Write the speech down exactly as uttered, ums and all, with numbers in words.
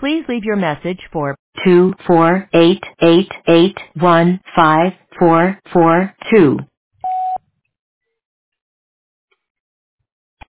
Please leave your message for two four eight eight eight one five four four two.